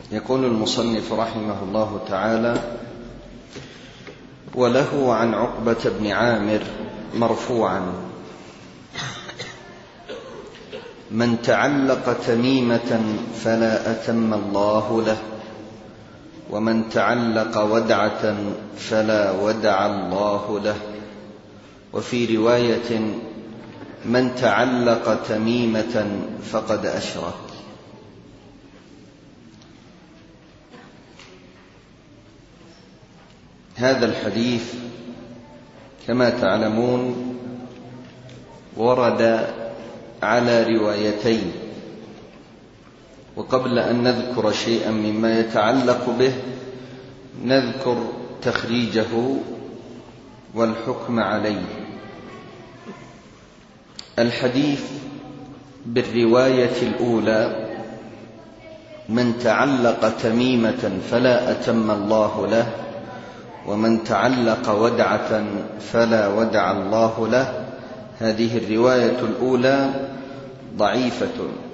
يقول المصنف رحمه الله تعالى: وله عن عقبة بن عامر مرفوعا: من تعلق تميمة فلا أتم الله له، ومن تعلق ودعة فلا ودع الله له. وفي رواية: من تعلق تميمة فقد أشرك. هذا الحديث كما تعلمون ورد على روايتين، وقبل أن نذكر شيئا مما يتعلق به نذكر تخريجه والحكم عليه. الحديث بالرواية الأولى: من تعلق تميمة فلا أتم الله له، ومن تعلق ودعة فلا ودع الله له، هذه الرواية الأولى ضعيفة،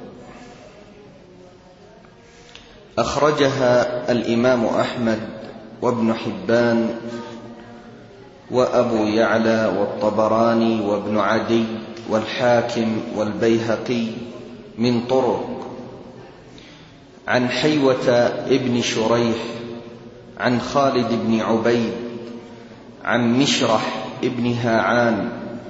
أخرجها الإمام أحمد وابن حبان وأبو يعلى والطبراني وابن عدي والحاكم والبيهقي من طرق عن حيوة ابن شريح عن خالد بن عبيد عن مشرح ابن هاعان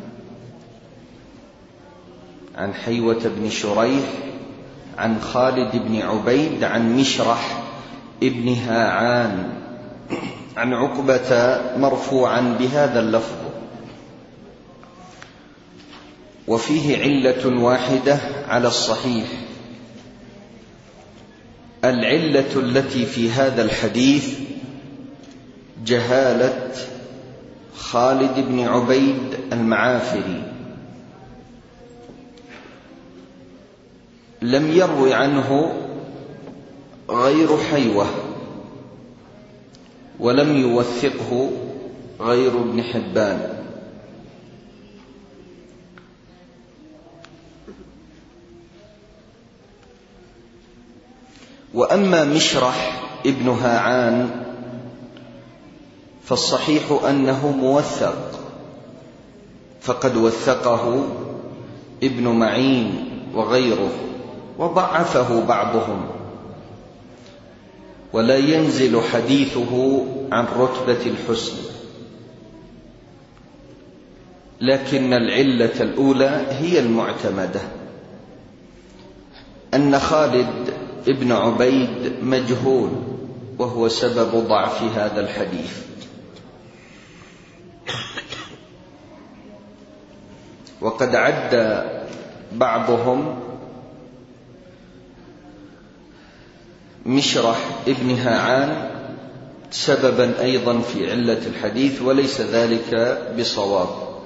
عن حيوة بن شريح عن خالد بن عبيد عن مشرح ابن هاعان عن عقبة مرفوعا بهذا اللفظ، وفيه علة واحدة على الصحيح. العلة التي في هذا الحديث جهالة خالد بن عبيد المعافري، لم يروي عنه غير حيوة، ولم يوثقه غير ابن حبان. وأما مشرح ابن هاعان فالصحيح أنه موثق، فقد وثقه ابن معين وغيره، وضعفه بعضهم، ولا ينزل حديثه عن رتبة الحسن. لكن العلة الأولى هي المعتمدة، أن خالد ابن عبيد مجهول، وهو سبب ضعف هذا الحديث. وقد عد بعضهم مشرح ابن هاعان سببا أيضا في علة الحديث، وليس ذلك بصواب.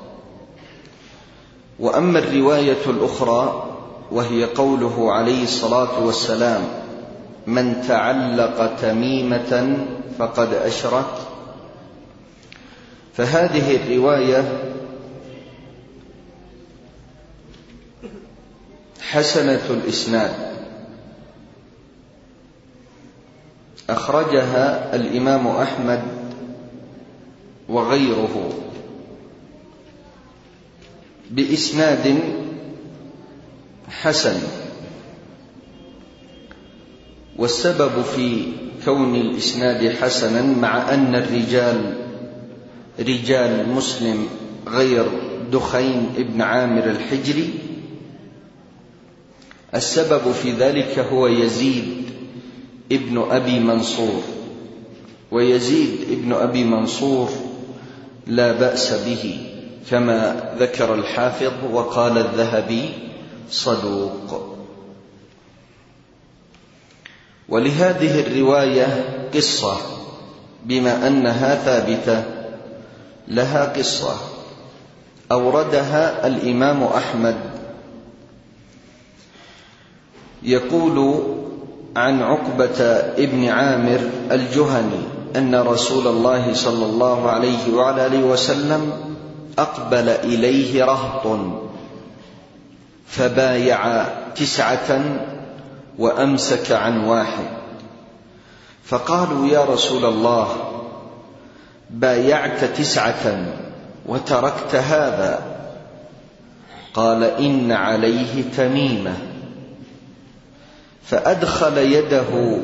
وأما الرواية الأخرى وهي قوله عليه الصلاة والسلام: من تعلق تميمة فقد أشرك، فهذه الرواية حسنة الإسناد، أخرجها الإمام أحمد وغيره بإسناد حسن. والسبب في كون الإسناد حسنا مع أن الرجال رجال مسلم غير دخين ابن عامر الحجري، السبب في ذلك هو يزيد ابن أبي منصور، ويزيد ابن أبي منصور لا بأس به كما ذكر الحافظ، وقال الذهبي صدوق. ولهذه الرواية قصة، بما أنها ثابتة لها قصة أوردها الإمام أحمد. يقول عن عقبة ابن عامر الجهني أن رسول الله صلى الله عليه وعلى آله وسلم أقبل إليه رهط فبايع 9 وأمسك عن 1، فقالوا: يا رسول الله، بايعت 9 وتركت هذا. قال: إن عليه تميمة. فأدخل يده،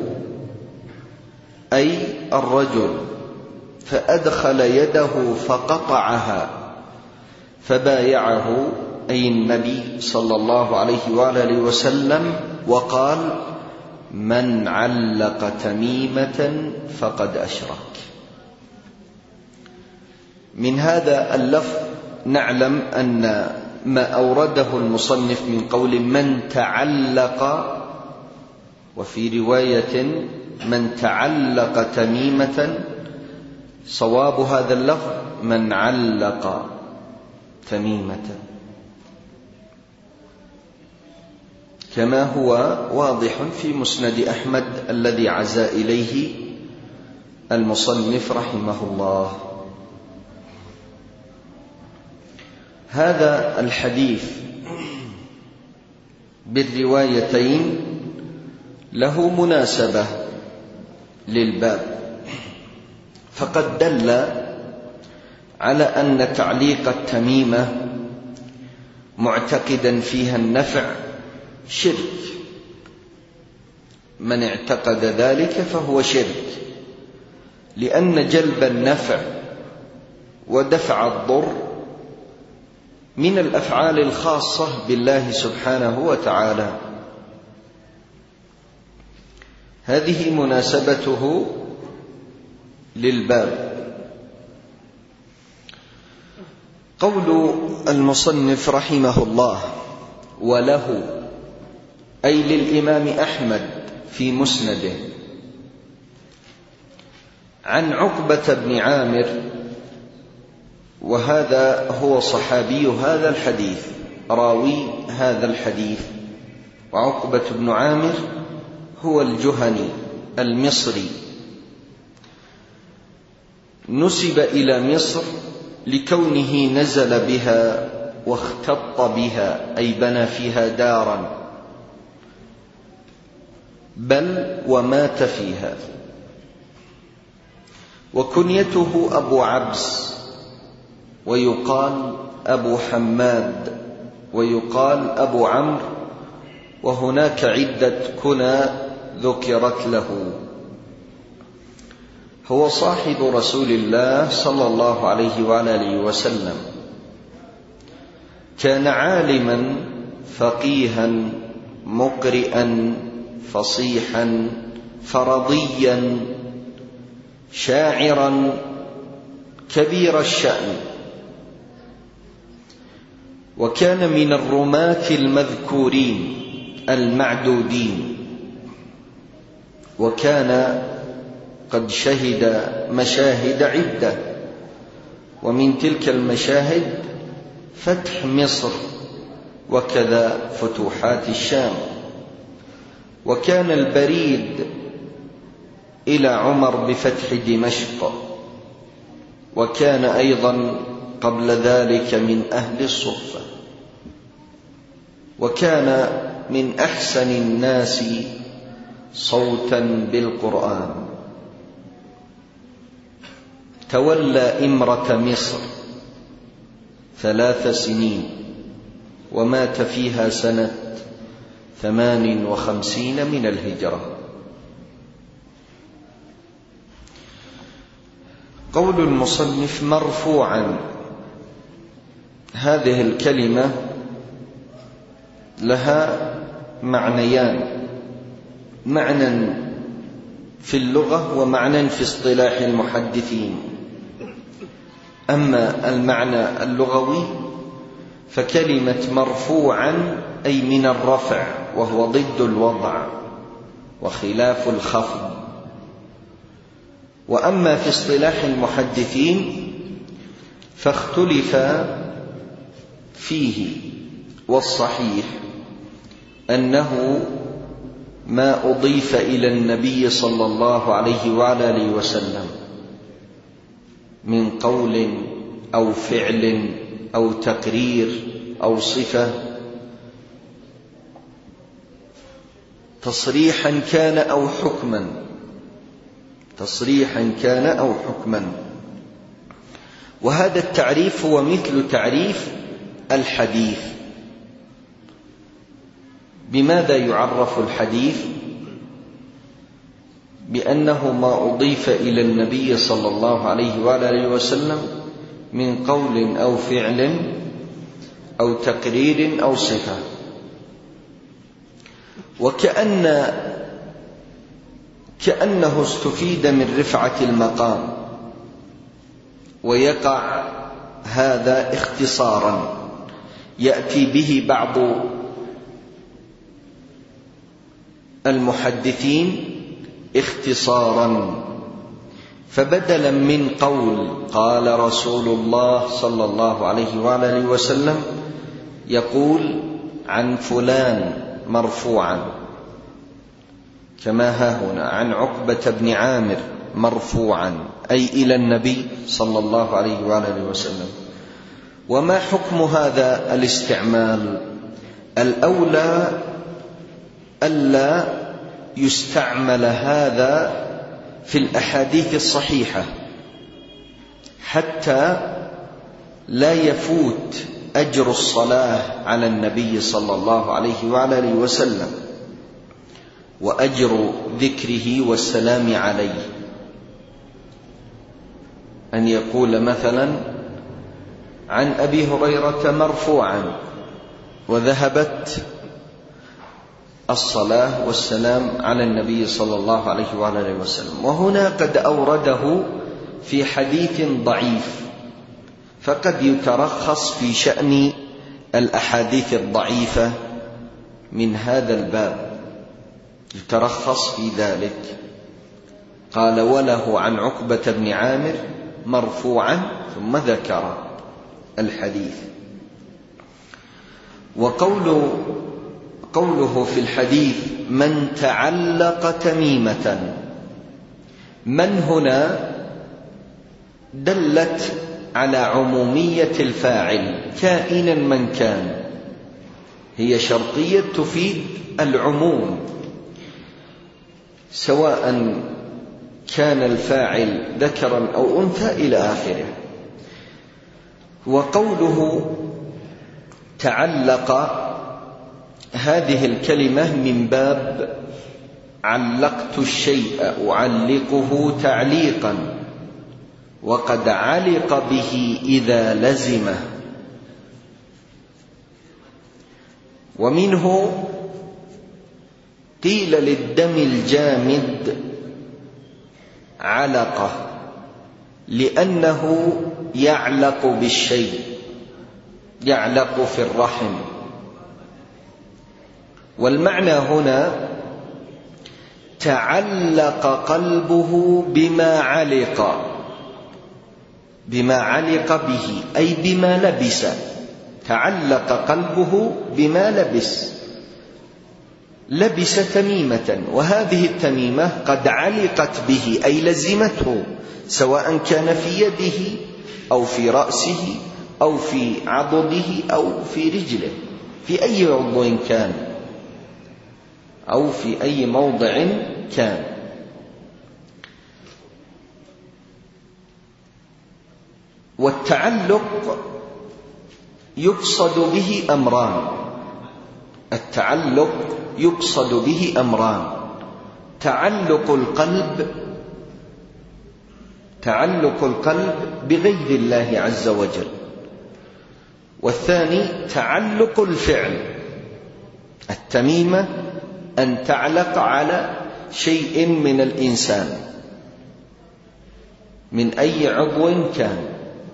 أي الرجل، فأدخل يده فقطعها، فبايعه أي النبي صلى الله عليه وآله وسلم، وقال: من علق تميمة فقد أشرك. من هذا اللفظ نعلم أن ما أورده المصنف من قول من تعلق، وفي رواية من تعلق تميمة، صواب هذا اللفظ من علق تميمة، كما هو واضح في مسند أحمد الذي عزا إليه المصنف رحمه الله. هذا الحديث بالروايتين له مناسبة للباب، فقد دل على أن تعليق التميمة معتقدا فيها النفع شرك. من اعتقد ذلك فهو شرك، لأن جلب النفع ودفع الضر من الأفعال الخاصة بالله سبحانه وتعالى. هذه مناسبته للباب. قول المصنف رحمه الله: وله، أي للإمام أحمد في مسنده، عن عقبة بن عامر، وهذا هو صحابي هذا الحديث، راوي هذا الحديث. وعقبة بن عامر هو الجهني المصري، نسب إلى مصر لكونه نزل بها واختط بها، أي بنى فيها دارا، بل ومات فيها. وكنيته أبو عبس، ويقال أبو حماد، ويقال أبو عمرو، وهناك عدة كنى ذكرت له. هو صاحب رسول الله صلى الله عليه وآله وسلم، كان عالما فقيها مقرئا فصيحا فرضيا شاعرا كبير الشأن، وكان من الرماة المذكورين المعدودين، وكان قد شهد مشاهد عدة، ومن تلك المشاهد فتح مصر، وكذا فتوحات الشام. وكان البريد إلى عمر بفتح دمشق، وكان أيضا قبل ذلك من أهل الصفة، وكان من أحسن الناس صوتا بالقرآن. تولى إمرة مصر 3 سنين، ومات فيها سنة 58 من الهجرة. قول المصنف مرفوعا، هذه الكلمة لها معنيان: معنى في اللغة ومعنى في اصطلاح المحدثين. أما المعنى اللغوي فكلمة مرفوعا أي من الرفع، وهو ضد الوضع وخلاف الخفض. وأما في اصطلاح المحدثين فاختلف فيه، والصحيح أنه ما أضيف إلى النبي صلى الله عليه وآله وسلم من قول أو فعل أو تقرير أو صفة، تصريحا كان أو حكما، تصريحا كان أو حكما. وهذا التعريف هو مثل تعريف الحديث. بماذا يعرف الحديث؟ بأنه ما أضيف إلى النبي صلى الله عليه وآله وسلم من قول أو فعل أو تقرير أو صفة. كأنه استفيد من رفعة المقام، ويقع هذا اختصارا يأتي به بعض المحدثين اختصارا، فبدلا من قول قال رسول الله صلى الله عليه وآله وسلم يقول عن فلان مرفوعا، كما ها هنا عن عقبة بن عامر مرفوعا، أي إلى النبي صلى الله عليه وآله وسلم. وما حكم هذا الاستعمال؟ الأولى ألا يستعمل هذا في الأحاديث الصحيحة حتى لا يفوت أجر الصلاة على النبي صلى الله عليه وآله وسلم وأجر ذكره والسلام عليه. أن يقول مثلا عن أبي هريرة مرفوعا، وذهبت الصلاة والسلام على النبي صلى الله عليه وآله وسلم، وهنا قد أورده في حديث ضعيف، فقد يترخص في شأن الأحاديث الضعيفة من هذا الباب، يترخص في ذلك. قال وله عن عقبة بن عامر مرفوعا، ثم ذكر الحديث. وقوله في الحديث من تعلق تميمة، من هنا دلت على عمومية الفاعل كائنا من كان، هي شرطية تفيد العموم، سواء كان الفاعل ذكرا أو أنثى إلى آخره. وقوله تعلق، هذه الكلمة من باب علقت الشيء أعلقه تعليقا، وقد علق به إذا لزمه. ومنه قيل للدم الجامد علقة لأنه يعلق بالشيء، يعلق في الرحم. والمعنى هنا تعلق قلبه بما علق، بما علق به أي بما لبس، تعلق قلبه بما لبس تميمة، وهذه التميمة قد علقت به أي لزمته، سواء كان في يده أو في رأسه أو في عضده أو في رجله، في أي عضو كان أو في أي موضع كان. والتعلق يقصد به أمران، التعلق يقصد به أمران: تعلق القلب بغير الله عز وجل، والثاني تعلق الفعل. التميمة أن تعلق على شيء من الإنسان من أي عضو كان،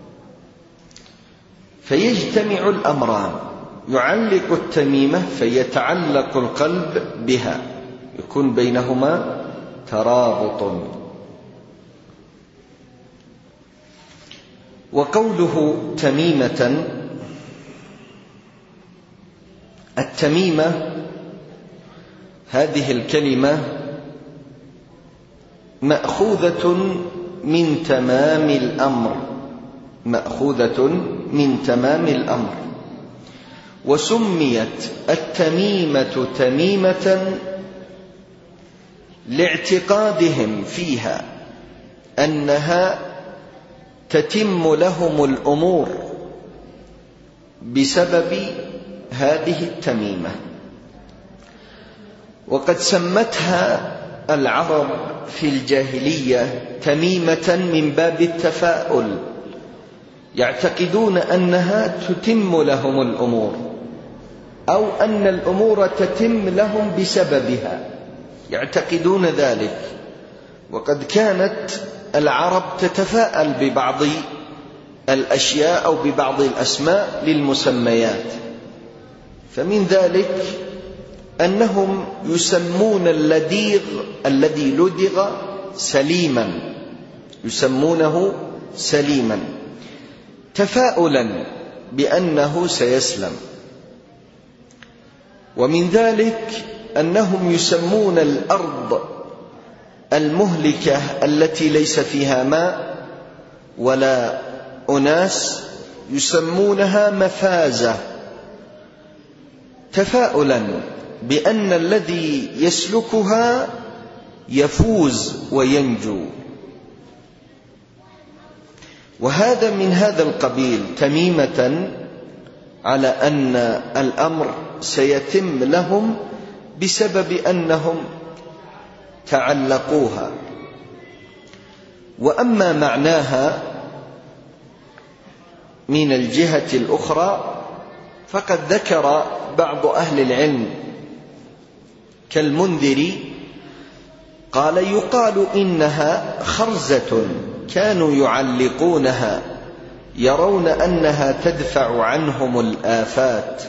فيجتمع الأمران، يعلق التميمة فيتعلق القلب بها، يكون بينهما ترابط. وقوله تميمة، التميمة هذه الكلمة مأخوذة من تمام الأمر، مأخوذة من تمام الأمر. وسميت التميمة تميمة لاعتقادهم فيها أنها تتم لهم الأمور بسبب هذه التميمة. وقد سمتها العرب في الجاهلية تميمة من باب التفاؤل، يعتقدون أنها تتم لهم الأمور، أو أن الأمور تتم لهم بسببها، يعتقدون ذلك. وقد كانت العرب تتفاءل ببعض الأشياء أو ببعض الأسماء للمسميات، فمن ذلك أنهم يسمون اللديغ الذي لدغ سليما، يسمونه سليما تفاؤلا بأنه سيسلم. ومن ذلك أنهم يسمون الأرض المهلكة التي ليس فيها ماء ولا أناس يسمونها مفازة، تفاؤلا بأن الذي يسلكها يفوز وينجو. وهذا من هذا القبيل تميمة على أن الأمر سيتم لهم بسبب أنهم تعلقوها. وأما معناها من الجهة الأخرى فقد ذكر بعض أهل العلم كالمنذري قال: يقال إنها خرزة كانوا يعلقونها يرون أنها تدفع عنهم الآفات.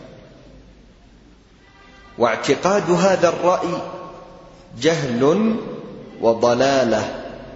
واعتقاد هذا الرأي جهل وضلالة.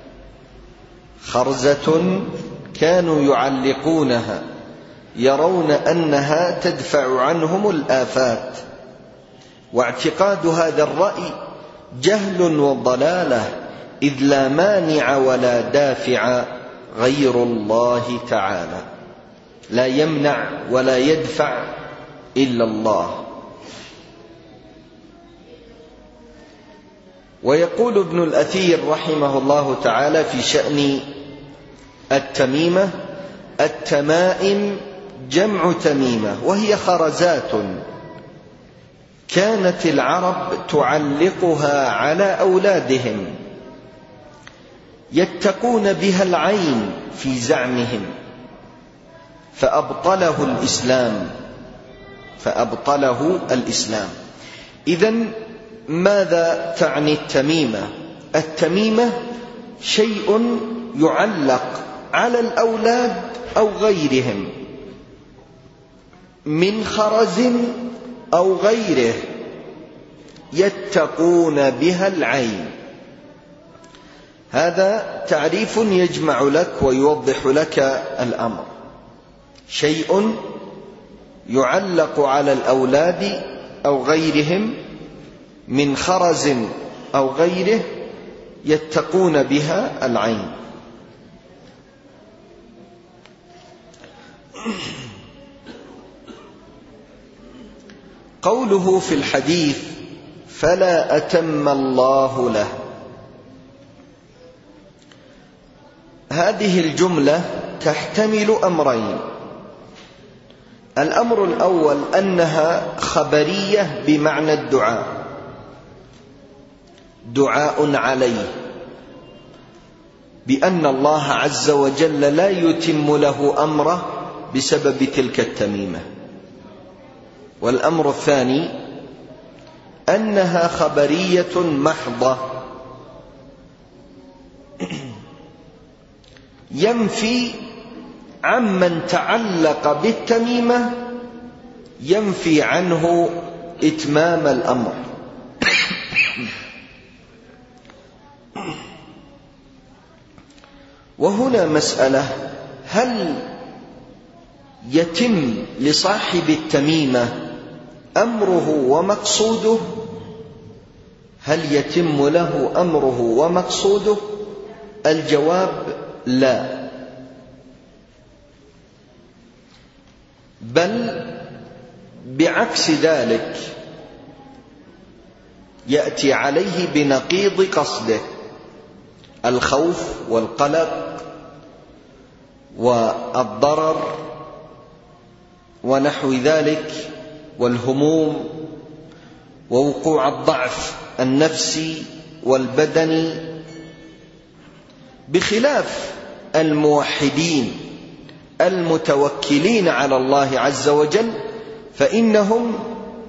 خرزة كانوا يعلقونها يرون أنها تدفع عنهم الآفات، واعتقاد هذا الرأي جهل وضلالة، إذ لا مانع ولا دافع غير الله تعالى، لا يمنع ولا يدفع إلا الله. ويقول ابن الأثير رحمه الله تعالى في شأن التميمة: التمائم جمع تميمة، وهي خرزات كانت العرب تعلقها على أولادهم يتقون بها العين في زعمهم، فأبطله الإسلام. إذن ماذا تعني التميمة؟ التميمة شيء يعلق على الأولاد أو غيرهم من خرز أو غيره يتقون بها العين. هذا تعريف يجمع لك ويوضح لك الأمر. شيء يعلق على الأولاد أو غيرهم من خرز أو غيره يتقون بها العين. قوله في الحديث: فلا أتم الله له، هذه الجملة تحتمل أمرين. الأمر الأول أنها خبرية بمعنى الدعاء، دعاء عليه بأن الله عز وجل لا يتم له أمره بسبب تلك التميمة. والأمر الثاني أنها خبرية محضة ينفي عمن تعلق بالتميمة، ينفي عنه إتمام الأمر. وهنا مسألة: هل يتم لصاحب التميمة أمره ومقصوده؟ هل يتم له أمره ومقصوده؟ الجواب: لا، بل بعكس ذلك، يأتي عليه بنقيض قصده. الخوف والقلق والضرر ونحو ذلك، والهموم، ووقوع الضعف النفسي والبدني، بخلاف الموحدين المتوكلين على الله عز وجل، فإنهم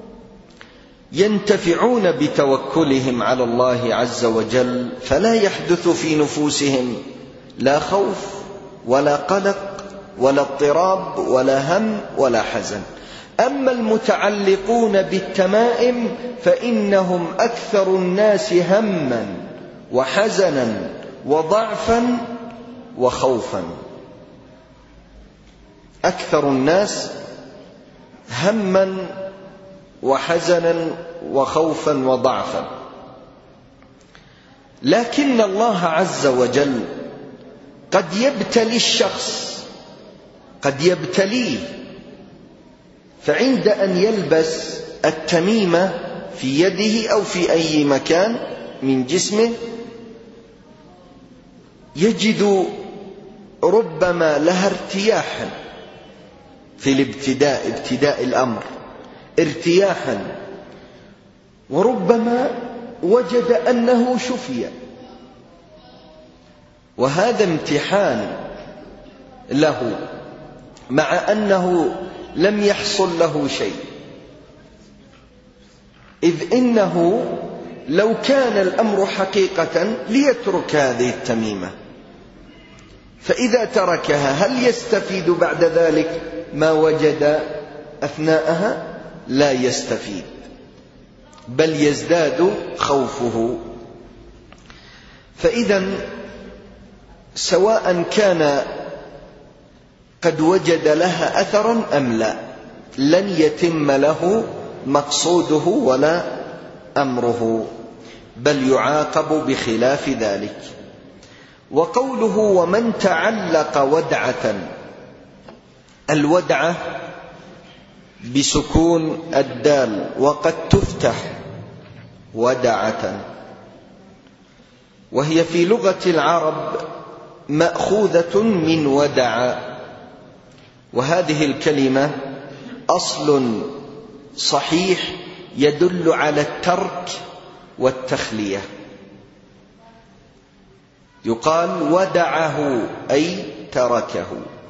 ينتفعون بتوكلهم على الله عز وجل، فلا يحدث في نفوسهم لا خوف ولا قلق ولا اضطراب ولا هم ولا حزن. أما المتعلقون بالتمائم فإنهم أكثر الناس هما وحزنا وضعفا وخوفا. أكثر الناس هما وحزنا وخوفا وضعفا. لكن الله عز وجل قد يبتلي الشخص، قد يبتليه، فعند أن يلبس التميمة في يده أو في أي مكان من جسمه يجد ربما لها ارتياحا في الابتداء، ابتداء الأمر ارتياحا، وربما وجد أنه شفي، وهذا امتحان له مع أنه لم يحصل له شيء، إذ إنه لو كان الأمر حقيقة ليترك هذه التميمة، فإذا تركها هل يستفيد بعد ذلك ما وجد أثناءها؟ لا يستفيد، بل يزداد خوفه. فإذا سواء كان قد وجد لها أثرا أم لا، لن يتم له مقصوده ولا أمره، بل يعاقب بخلاف ذلك. وقوله ومن تعلق ودعة، الودعة بسكون الدال، وقد تفتح ودعة، وهي في لغة العرب مأخوذة من ودع، وهذه الكلمة أصل صحيح يدل على الترك والتخلية. يقال ودعه أي تركه.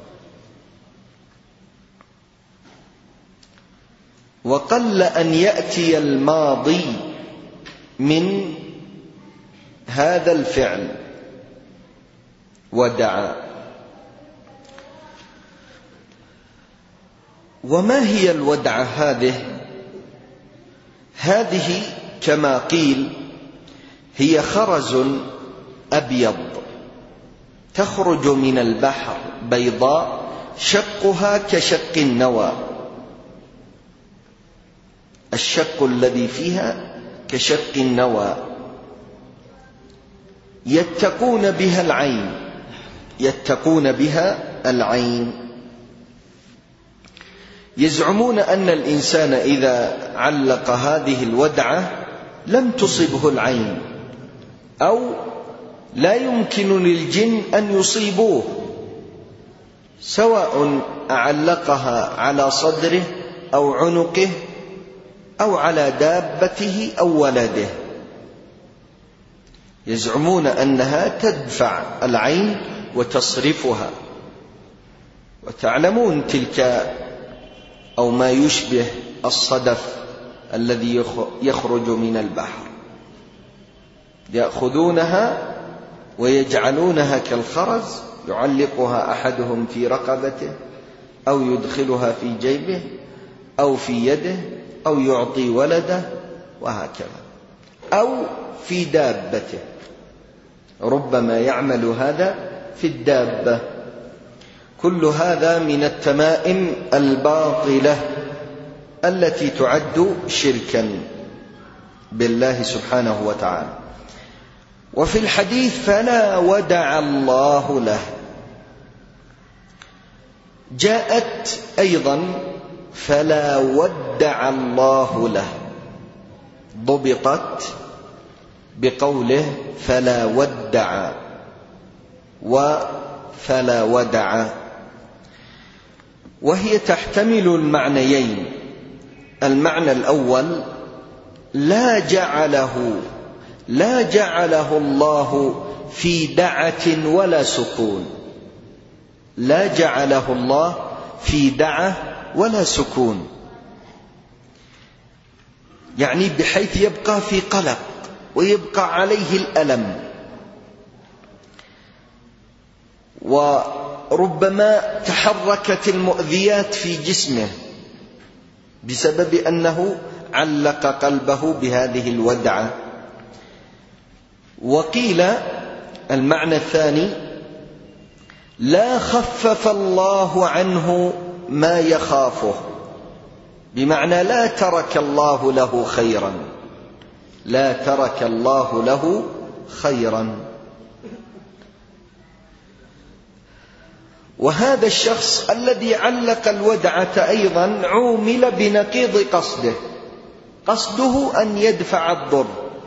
وقل أن يأتي الماضي من هذا الفعل ودع. وما هي الودعة هذه كما قيل هي خرز أبيض تخرج من البحر بيضاء، شقها كشق النوى، الشق الذي فيها كشق النوى، يتقون بها العين، يتقون بها العين. يزعمون أن الإنسان إذا علق هذه الودعة لم تصبه العين، أو لا يمكن للجن أن يصيبوه، سواء أعلقها على صدره أو عنقه أو على دابته أو ولده. يزعمون أنها تدفع العين وتصرفها. وتعلمون تلك أو ما يشبه الصدف الذي يخرج من البحر، يأخذونها ويجعلونها كالخرز، يعلقها أحدهم في رقبته أو يدخلها في جيبه أو في يده أو يعطي ولده وهكذا، أو في دابته، ربما يعمل هذا في الدابة. كل هذا من التمائم الباطلة التي تعد شركا بالله سبحانه وتعالى. وفي الحديث فلا ودع الله له، جاءت أيضا فلا ودع الله له، ضبطت بقوله فلا ودع، فلا ودع، وهي تحتمل المعنيين. المعنى الأول: لا جعله الله في دعة ولا سكون، لا جعله الله في دعة ولا سكون، يعني بحيث يبقى في قلق ويبقى عليه الألم، وربما تحركت المؤذيات في جسمه بسبب أنه علق قلبه بهذه الودعة. وقيل المعنى الثاني: لا خفف الله عنه ما يخافه، بمعنى لا ترك الله له خيرا، لا ترك الله له خيرا. وهذا الشخص الذي علق الودعة أيضا عومل بنقيض قصده أن يدفع الضر،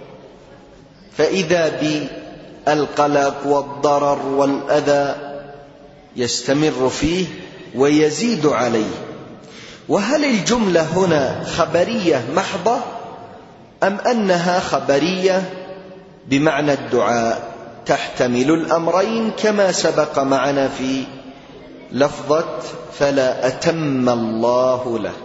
فإذا بالقلق والضرر والأذى يستمر فيه ويزيد عليه. وهل الجملة هنا خبرية محضة أم أنها خبرية بمعنى الدعاء؟ تحتمل الأمرين كما سبق معنا في لفظة فلا أتم الله له.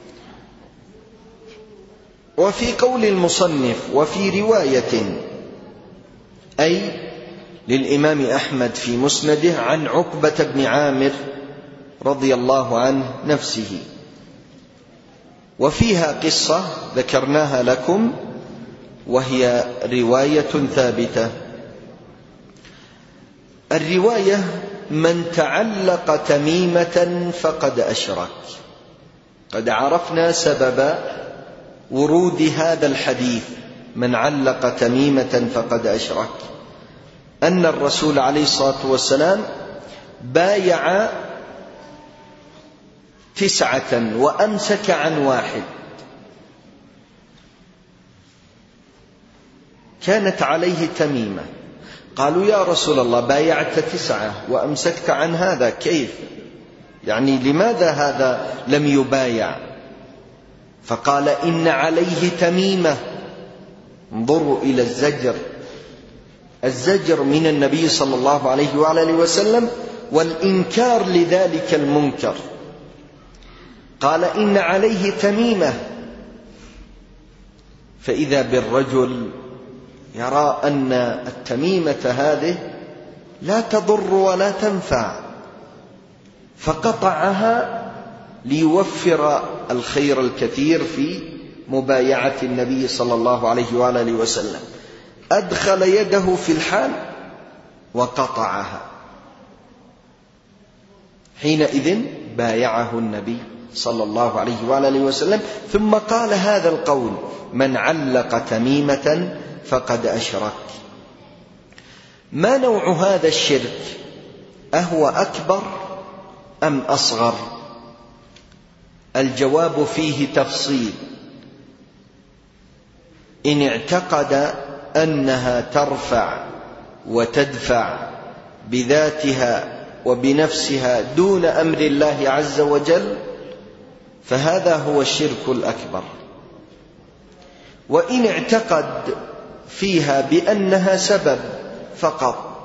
وفي قول المصنف: وفي رواية، أي للإمام أحمد في مسنده، عن عقبة بن عامر رضي الله عنه نفسه، وفيها قصة ذكرناها لكم وهي رواية ثابتة. الرواية: من تعلق تميمة فقد أشرك. قد عرفنا سبب ورود هذا الحديث: من علق تميمة فقد أشرك، أن الرسول عليه الصلاة والسلام بايع 9 وأمسك عن 1. كانت عليه تميمة، قالوا: يا رسول الله، بايعت 9 وأمسكت عن هذا، كيف؟ يعني لماذا هذا لم يبايع؟ فقال: إن عليه تميمة. انظروا إلى الزجر من النبي صلى الله عليه وآله وسلم والإنكار لذلك المنكر. قال: إن عليه تميمة. فإذا بالرجل يرى أن التميمة هذه لا تضر ولا تنفع، فقطعها ليوفر الخير الكثير في مبايعة النبي صلى الله عليه وآله وسلم. أدخل يده في الحال وقطعها. حينئذ بايعه النبي صلى الله عليه وآله وسلم، ثم قال هذا القول: من علق تميمة فقد أشرك. ما نوع هذا الشرك؟ أهو أكبر أم أصغر؟ الجواب فيه تفصيل. إن اعتقد أنها ترفع وتدفع بذاتها وبنفسها دون أمر الله عز وجل فهذا هو الشرك الأكبر. وإن اعتقد فيها بأنها سبب فقط،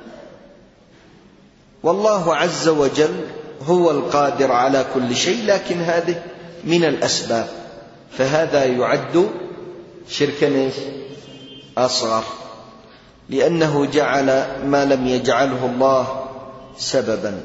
والله عز وجل هو القادر على كل شيء، لكن هذه من الأسباب، فهذا يعد شركا أصغر، لأنه جعل ما لم يجعله الله سببا.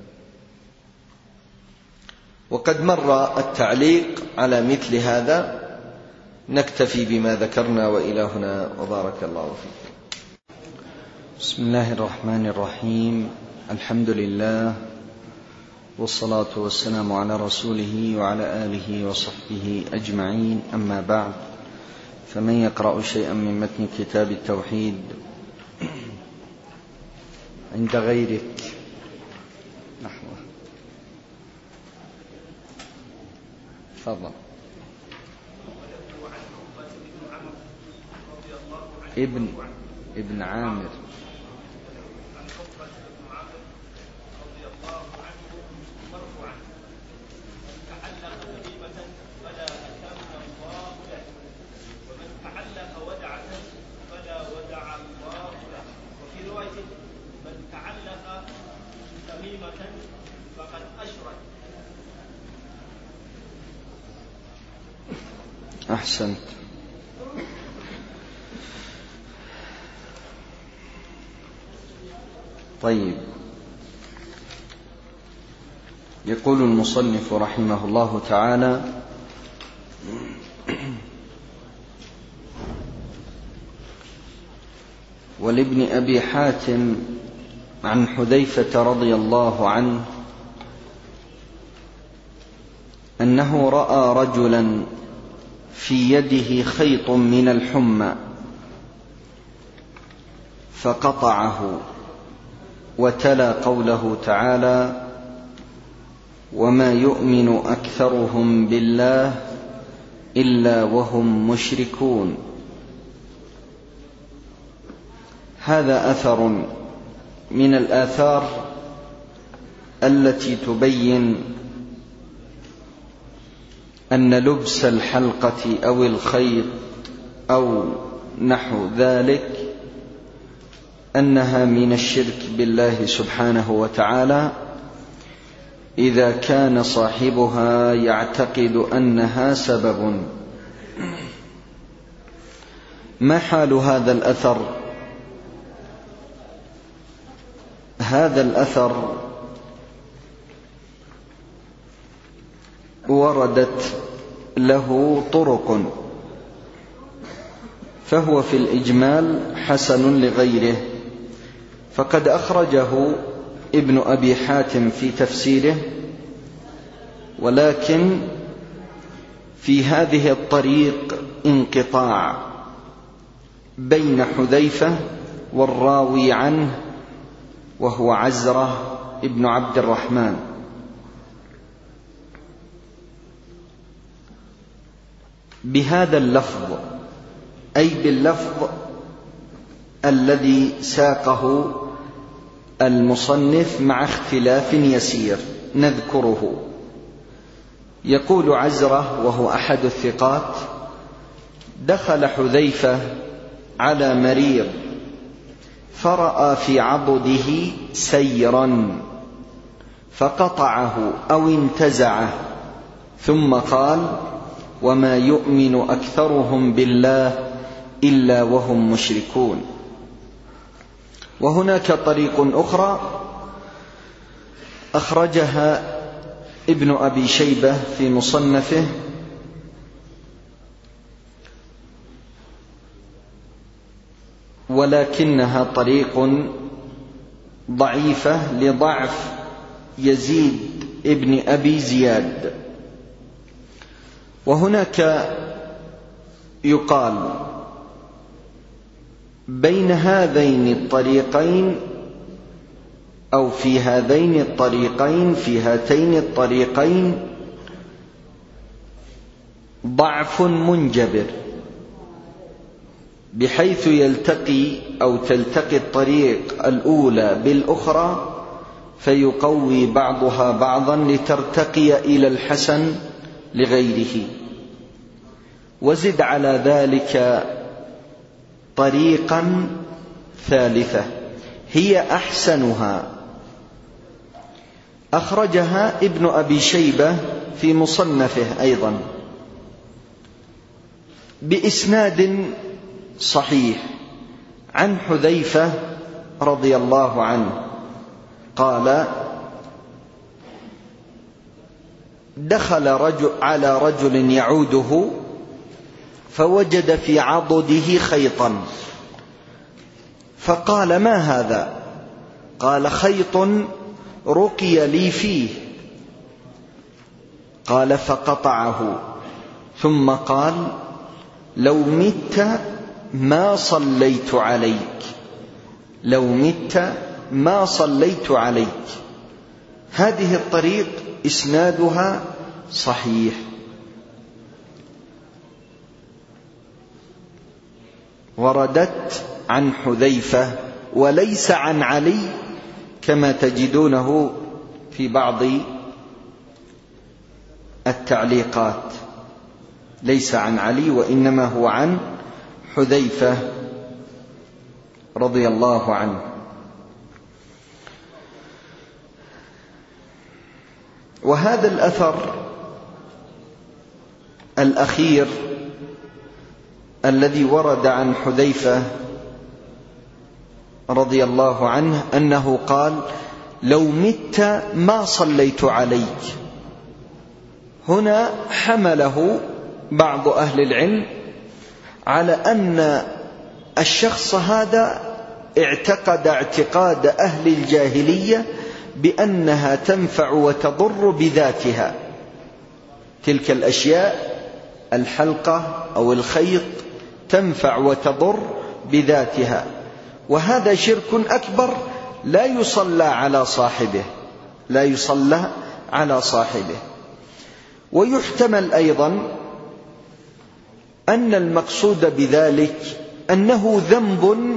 وقد مر التعليق على مثل هذا. نكتفي بما ذكرنا وإلى هنا، وبارك الله فيك. بسم الله الرحمن الرحيم. الحمد لله، والصلاة والسلام على رسوله وعلى آله وصحبه أجمعين، أما بعد، فمن يقرأ شيئا من متن كتاب التوحيد عند غيرك نحوه. تفضل. ابن عامر أحسنت. طيب، يقول المصنف رحمه الله تعالى: ولابن أبي حاتم عن حذيفة رضي الله عنه أنه رأى رجلا في يده خيط من الحمى فقطعه، وتلا قوله تعالى: وما يؤمن أكثرهم بالله إلا وهم مشركون. هذا أثر من الآثار التي تبين أن لبس الحلقة أو الخيط أو نحو ذلك أنها من الشرك بالله سبحانه وتعالى، إذا كان صاحبها يعتقد أنها سبب. ما حال هذا الأثر؟ هذا الأثر وردت له طرق، فهو في الإجمال حسن لغيره، فقد أخرجه ابن أبي حاتم في تفسيره، ولكن في هذه الطريق انقطاع بين حذيفة والراوي عنه وهو عزرة ابن عبد الرحمن. بهذا اللفظ، أي باللفظ الذي ساقه المصنف مع اختلاف يسير نذكره. يقول عزرة وهو أحد الثقات: دخل حذيفة على مريض فرأى في عضده سيرا فقطعه أو انتزعه، ثم قال: وما يؤمن أكثرهم بالله إلا وهم مشركون. وهناك طريق أخرى أخرجها ابن أبي شيبة في مصنفه ولكنها طريق ضعيفة لضعف يزيد ابن أبي زياد. وهناك يقال بين هذين الطريقين أو في هذين الطريقين في هاتين الطريقين ضعف منجبر، بحيث يلتقي أو تلتقي الطريق الأولى بالأخرى فيقوي بعضها بعضا لترتقي إلى الحسن لغيره. وزد على ذلك طريقا ثالثة هي أحسنها، أخرجها ابن أبي شيبة في مصنفه أيضا بإسناد صحيح عن حذيفة رضي الله عنه قال: دخل على رجل يعوده فوجد في عضده خيطا، فقال: ما هذا؟ قال: خيط رقي لي فيه. قال: فقطعه، ثم قال: لو مت ما صليت عليك، لو مت ما صليت عليك. هذه الطريق إسنادها صحيح. وردت عن حذيفة وليس عن علي كما تجدونه في بعض التعليقات، ليس عن علي وإنما هو عن حذيفة رضي الله عنه. وهذا الأثر الأخير الذي ورد عن حذيفة رضي الله عنه أنه قال: لو مت ما صليت عليك. هنا حمله بعض أهل العلم على أن الشخص هذا اعتقد اعتقاد أهل الجاهلية بأنها تنفع وتضر بذاتها، تلك الأشياء الحلقة أو الخيط تنفع وتضر بذاتها، وهذا شرك أكبر لا يصلى على صاحبه، لا يصلى على صاحبه. ويحتمل أيضا أن المقصود بذلك أنه ذنب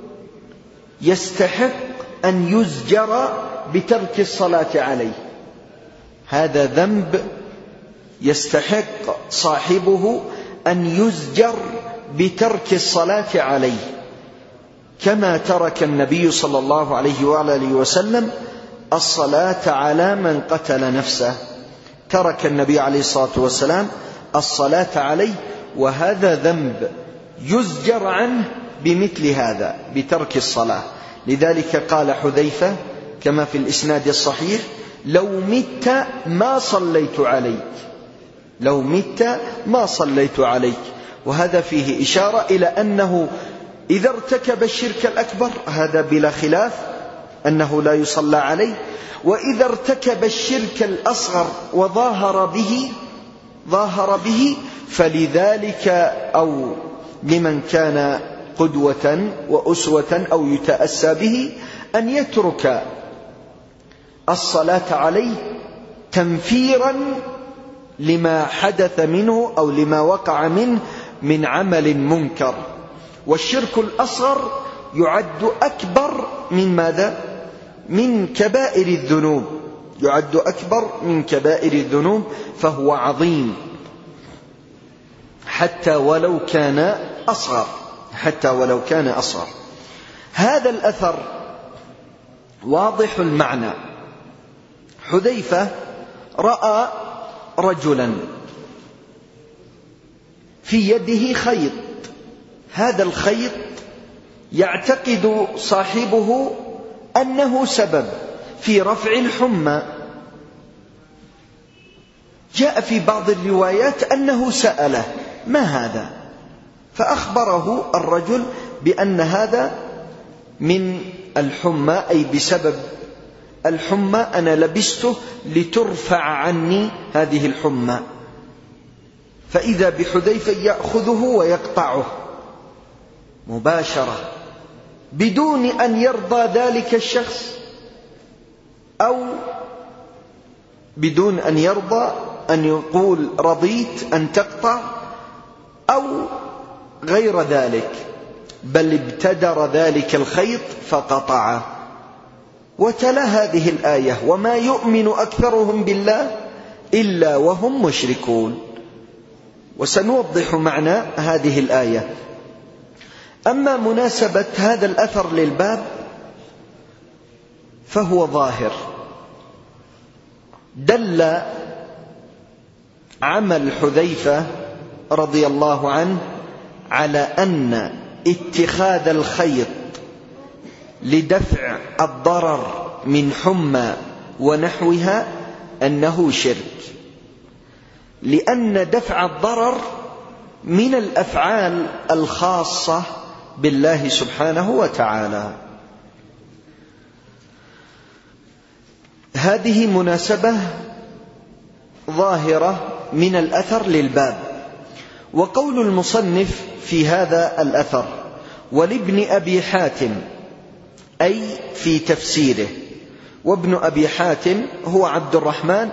يستحق أن يزجر بترك الصلاة عليه، هذا ذنب يستحق صاحبه أن يزجر بترك الصلاة عليه، كما ترك النبي صلى الله عليه وآله وسلم الصلاة على من قتل نفسه، ترك النبي عليه الصلاة والسلام الصلاة عليه، وهذا ذنب يزجر عنه بمثل هذا، بترك الصلاة. لذلك قال حذيفة كما في الإسناد الصحيح: لو مت ما صليت عليك، لو مت ما صليت عليك. وهذا فيه إشارة إلى أنه إذا ارتكب الشرك الأكبر هذا بلا خلاف أنه لا يصلى عليه، وإذا ارتكب الشرك الأصغر وظاهر به فلذلك أو لمن كان قدوة وأسوة أو يتأسى به أن يترك الصلاة عليه تنفيرا لما حدث منه أو لما وقع منه من عمل منكر. والشرك الأصغر يعد أكبر من ماذا؟ من كبائر الذنوب، يعد أكبر من كبائر الذنوب، فهو عظيم حتى ولو كان أصغر، حتى ولو كان أصغر. هذا الأثر واضح المعنى. حذيفة رأى رجلا في يده خيط، هذا الخيط يعتقد صاحبه أنه سبب في رفع الحمى. جاء في بعض الروايات أنه سأله: ما هذا؟ فأخبره الرجل بأن هذا من الحمى، أي بسبب الحمى أنا لبسته لترفع عني هذه الحمى. فإذا بحذيفة يأخذه ويقطعه مباشرة بدون أن يرضى ذلك الشخص، أو بدون أن يرضى أن يقول رضيت أن تقطع أو غير ذلك، بل ابتدر ذلك الخيط فقطعه. وتلا هذه الآية: وما يؤمن أكثرهم بالله إلا وهم مشركون. وسنوضح معنى هذه الآية. أما مناسبة هذا الأثر للباب فهو ظاهر، دل عمل حذيفة رضي الله عنه على أن اتخاذ الخيط لدفع الضرر من حمى ونحوها أنه شرك، لأن دفع الضرر من الأفعال الخاصة بالله سبحانه وتعالى. هذه مناسبة ظاهرة من الأثر للباب. وقول المصنف في هذا الأثر: ولابن أبي حاتم، أي في تفسيره. وابن أبي حاتم هو عبد الرحمن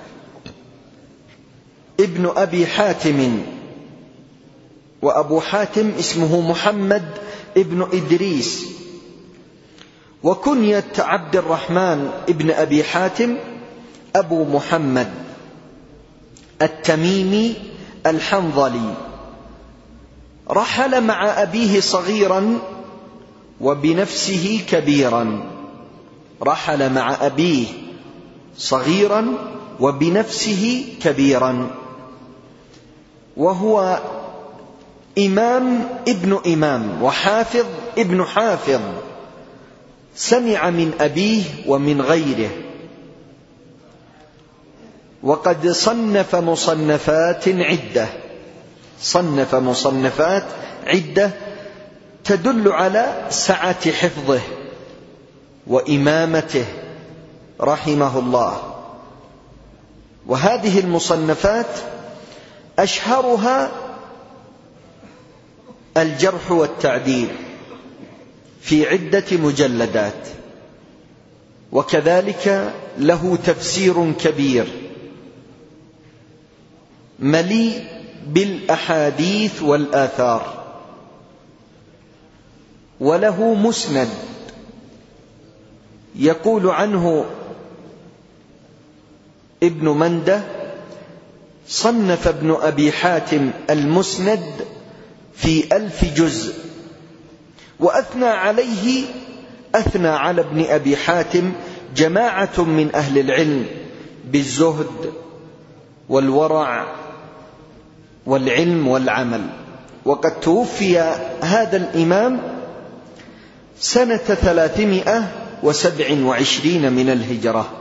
ابن أبي حاتم، وأبو حاتم اسمه محمد ابن إدريس، وكنية عبد الرحمن ابن أبي حاتم أبو محمد التميمي الحنظلي. رحل مع أبيه صغيرا وبنفسه كبيرا، رحل مع أبيه صغيرا وبنفسه كبيرا، وهو إمام ابن إمام وحافظ ابن حافظ، سمع من أبيه ومن غيره، وقد صنف مصنفات عدة تدل على سعة حفظه وإمامته رحمه الله. وهذه المصنفات أشهرها الجرح والتعديل في عدة مجلدات، وكذلك له تفسير كبير مليء بالأحاديث والآثار، وله مسند يقول عنه ابن منده: صنف ابن أبي حاتم المسند في 1000 جزء، وأثنى على ابن أبي حاتم جماعة من أهل العلم بالزهد والورع والعلم والعمل. وقد توفي هذا الإمام سنة 327 من الهجرة.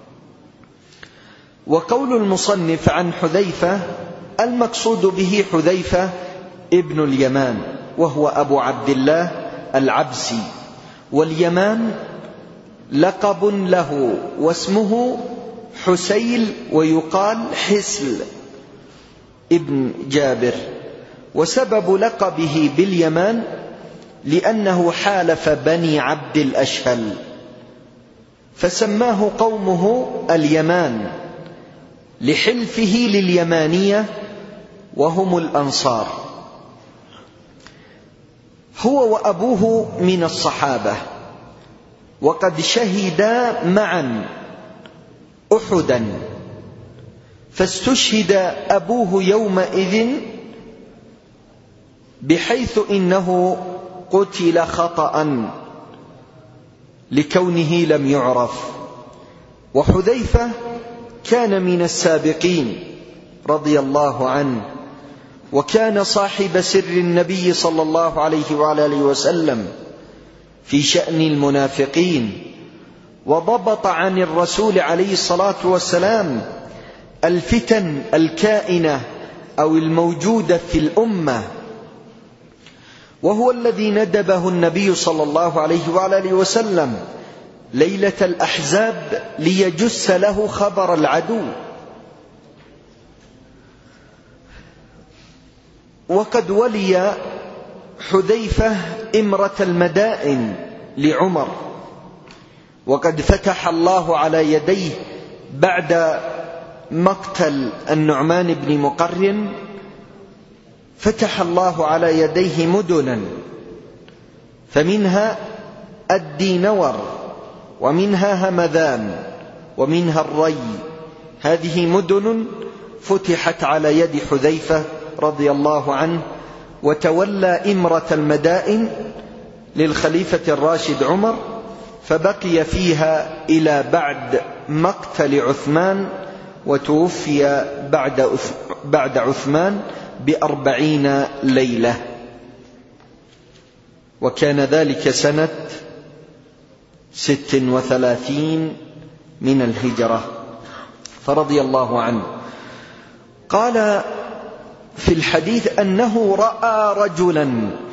وقول المصنف عن حذيفة المقصود به حذيفة ابن اليمان، وهو أبو عبد الله العبسي، واليمان لقب له، واسمه حسيل ويقال حسل ابن جابر. وسبب لقبه باليمان لأنه حالف بني عبد الأشهل، فسماه قومه اليمان لحلفه لليمانية وهم الأنصار. هو وأبوه من الصحابة، وقد شهدا معا أحدا، فاستشهد أبوه يومئذ بحيث إنه قتل خطأ لكونه لم يعرف. وحذيفة كان من السابقين رضي الله عنه، وكان صاحب سر النبي صلى الله عليه وعلى آله وسلم في شأن المنافقين، وضبط عن الرسول عليه الصلاة والسلام الفتن الكائنة أو الموجودة في الأمة، وهو الذي ندبه النبي صلى الله عليه وعلى آله وسلم ليلة الأحزاب ليجس له خبر العدو. وقد ولي حذيفة إمرة المدائن لعمر، وقد فتح الله على يديه بعد مقتل النعمان بن مقرن، فتح الله على يديه مدنا، فمنها الدينور، ومنها همذان، ومنها الري. هذه مدن فتحت على يد حذيفة رضي الله عنه، وتولى إمرة المدائن للخليفة الراشد عمر، فبقي فيها إلى بعد مقتل عثمان، وتوفي بعد عثمان ب40 ليلة، وكان ذلك سنة 36 من الهجرة، فرضي الله عنه. قال في الحديث أنه رأى رجلا.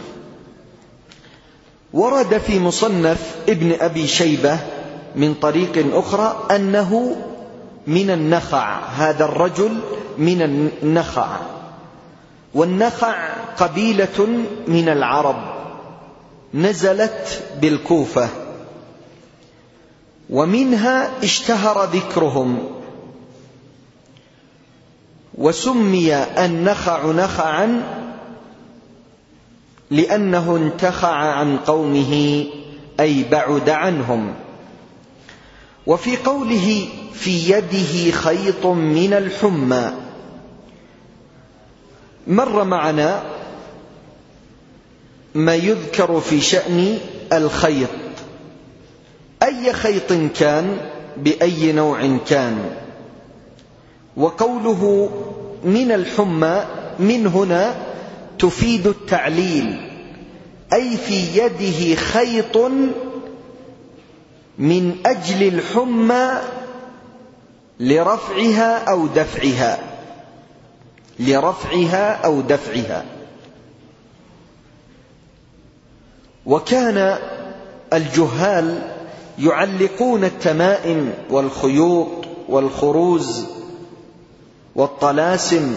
ورد في مصنف ابن أبي شيبة من طريق أخرى أنه من النخع، هذا الرجل من النخع، والنخع قبيلة من العرب نزلت بالكوفة، ومنها اشتهر ذكرهم، وسمي النخع نخعا لأنه انتخع عن قومه أي بعد عنهم. وفي قوله في يده خيط من الحمى مر معنا ما يذكر في شأن الخيط، أي خيط كان بأي نوع كان. وقوله من الحمى من هنا تفيد التعليل، أي في يده خيط من أجل الحمى لرفعها أو دفعها. وكان الجهال يعلقون التمائم والخيوط والخروز والطلاسم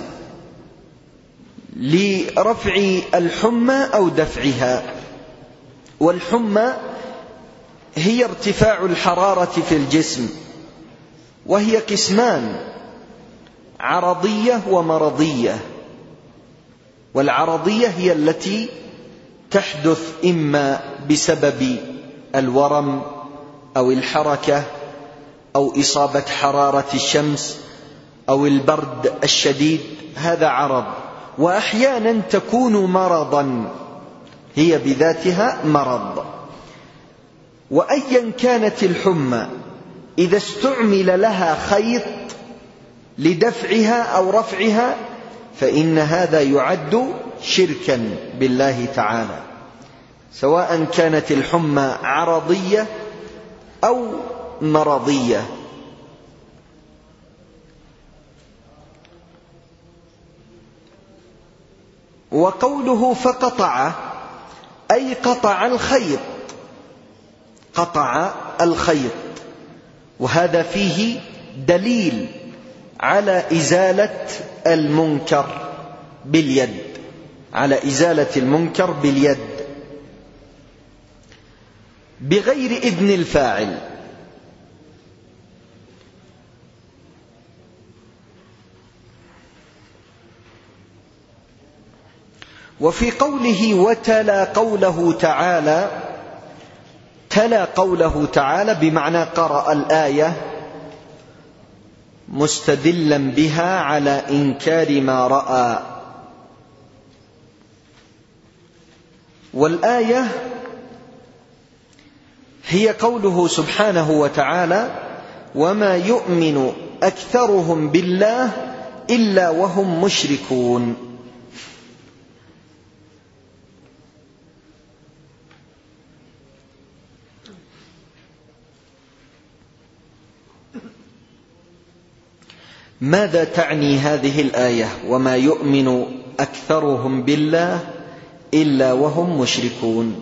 لرفع الحمى أو دفعها. والحمى هي ارتفاع الحرارة في الجسم، وهي قسمان: عرضية ومرضية. والعرضية هي التي تحدث إما بسبب الورم أو الحركة أو إصابة حرارة الشمس أو البرد الشديد، هذا عرض. وأحيانا تكون مرضا، هي بذاتها مرض. وأيا كانت الحمى إذا استعمل لها خيط لدفعها أو رفعها فإن هذا يعد شركا بالله تعالى، سواء كانت الحمى عرضية أو مرضية. وقوله فقطع أي قطع الخيط، وهذا فيه دليل على إزالة المنكر باليد، بغير إذن الفاعل. وفي قوله وتلا قوله تعالى بمعنى قرأ الآية مستدلا بها على إنكار ما رأى. والآية هي قوله سبحانه وتعالى وما يؤمن أكثرهم بالله إلا وهم مشركون. ماذا تعني هذه الآية وما يؤمن أكثرهم بالله إلا وهم مشركون؟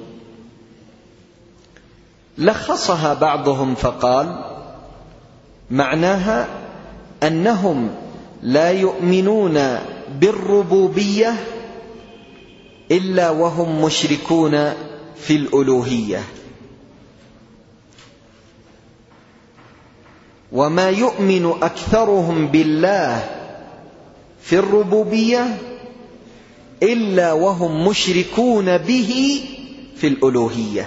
لخصها بعضهم فقال معناها أنهم لا يؤمنون بالربوبية إلا وهم مشركون في الألوهية، وما يؤمن أكثرهم بالله في الربوبية إلا وهم مشركون به في الألوهية.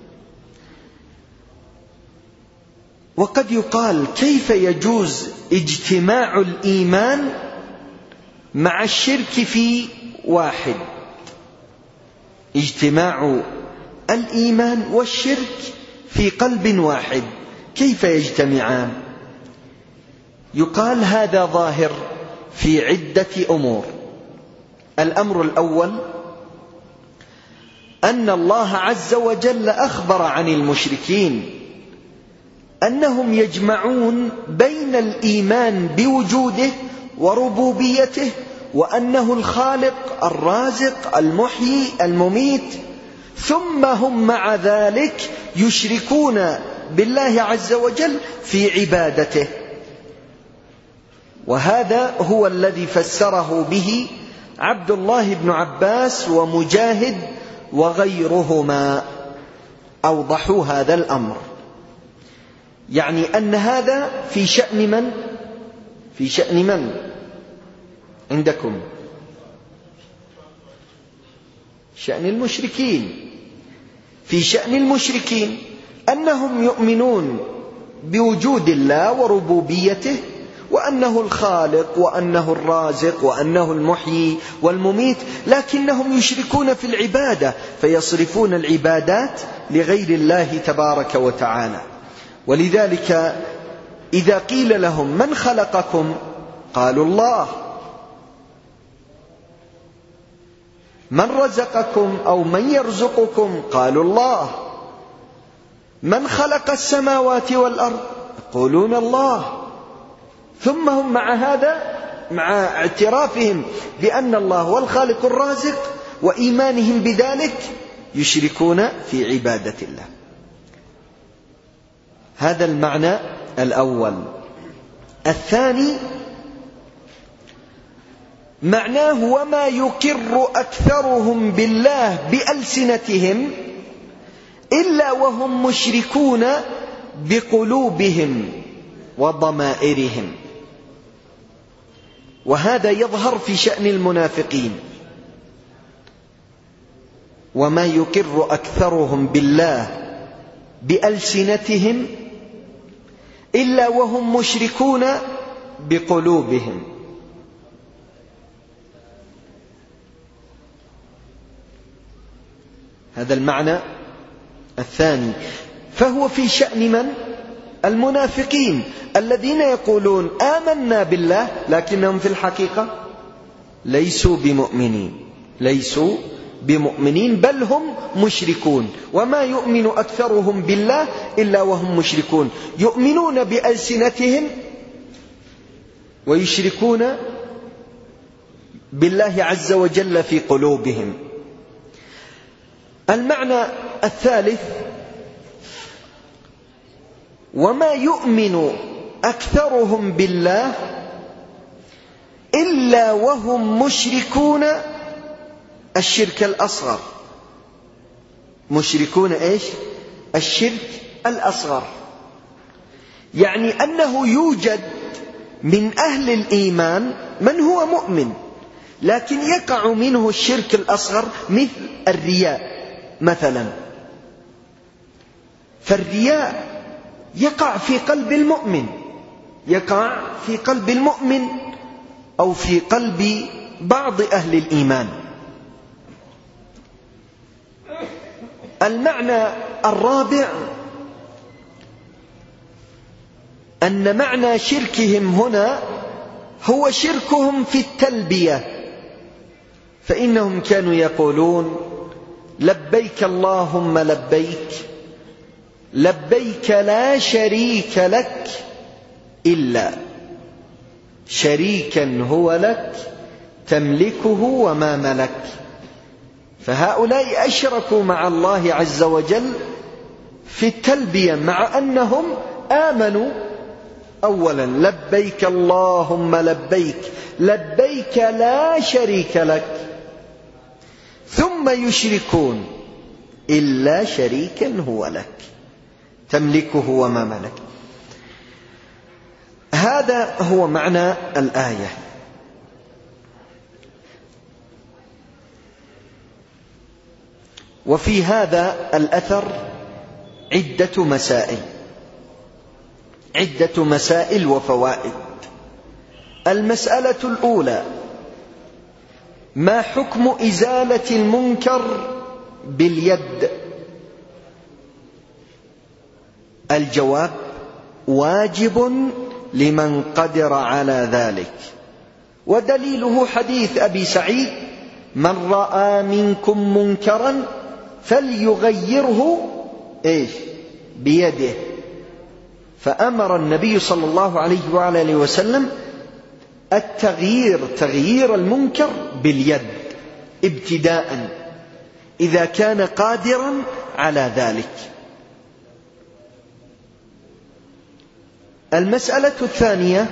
وقد يقال كيف يجوز اجتماع الإيمان مع الشرك في واحد؟ اجتماع الإيمان والشرك في قلب واحد كيف يجتمعان؟ يقال هذا ظاهر في عدة أمور. الأمر الأول أن الله عز وجل أخبر عن المشركين أنهم يجمعون بين الإيمان بوجوده وربوبيته وأنه الخالق الرازق المحيي المميت، ثم هم مع ذلك يشركون بالله عز وجل في عبادته. وهذا هو الذي فسره به عبد الله بن عباس ومجاهد وغيرهما، أوضحوا هذا الأمر. يعني أن هذا في شأن من؟ في شأن من عندكم؟ شأن المشركين. في شأن المشركين أنهم يؤمنون بوجود الله وربوبيته وأنه الخالق وأنه الرازق وأنه المحيي والمميت، لكنهم يشركون في العبادة فيصرفون العبادات لغير الله تبارك وتعالى. ولذلك إذا قيل لهم من خلقكم قالوا الله. من رزقكم أو من يرزقكم؟ قالوا الله. من خلق السماوات والأرض؟ يقولون الله. ثم هم مع هذا، مع اعترافهم بأن الله هو الخالق الرازق وإيمانهم بذلك، يشركون في عبادة الله. هذا المعنى الأول. الثاني معناه وما يقر أكثرهم بالله بألسنتهم إلا وهم مشركون بقلوبهم وضمائرهم. وهذا يظهر في شأن المنافقين. وما يقر أكثرهم بالله بألسنتهم إلا وهم مشركون بقلوبهم. هذا المعنى الثاني. فهو في شأن من؟ المنافقين الذين يقولون آمنا بالله لكنهم في الحقيقة ليسوا بمؤمنين بل هم مشركون. وما يؤمن أكثرهم بالله إلا وهم مشركون، يؤمنون بألسنتهم ويشركون بالله عز وجل في قلوبهم. المعنى الثالث وما يؤمن أكثرهم بالله إلا وهم مشركون الشرك الأصغر. مشركون إيش؟ الشرك الأصغر. يعني أنه يوجد من أهل الإيمان من هو مؤمن لكن يقع منه الشرك الأصغر، مثل الرياء مثلا. فالرياء يقع في قلب المؤمن، أو في قلب بعض أهل الإيمان. المعنى الرابع أن معنى شركهم هنا هو شركهم في التلبية، فإنهم كانوا يقولون لبيك اللهم لبيك، لبيك لا شريك لك إلا شريكا هو لك تملكه وما ملك. فهؤلاء أشركوا مع الله عز وجل في التلبية مع أنهم آمنوا. أولا لبيك اللهم لبيك، لبيك لا شريك لك، ثم يشركون إلا شريكا هو لك تملكه وما ملك. هذا هو معنى الآية. وفي هذا الأثر عدة مسائل وفوائد. المسألة الأولى: ما حكم إزالة المنكر باليد؟ الجواب: واجب لمن قدر على ذلك. ودليله حديث أبي سعيد: من رأى منكم منكرا فليغيره بيده. فأمر النبي صلى الله عليه وآله وسلم تغيير المنكر باليد ابتداء إذا كان قادرا على ذلك. المسألة الثانية: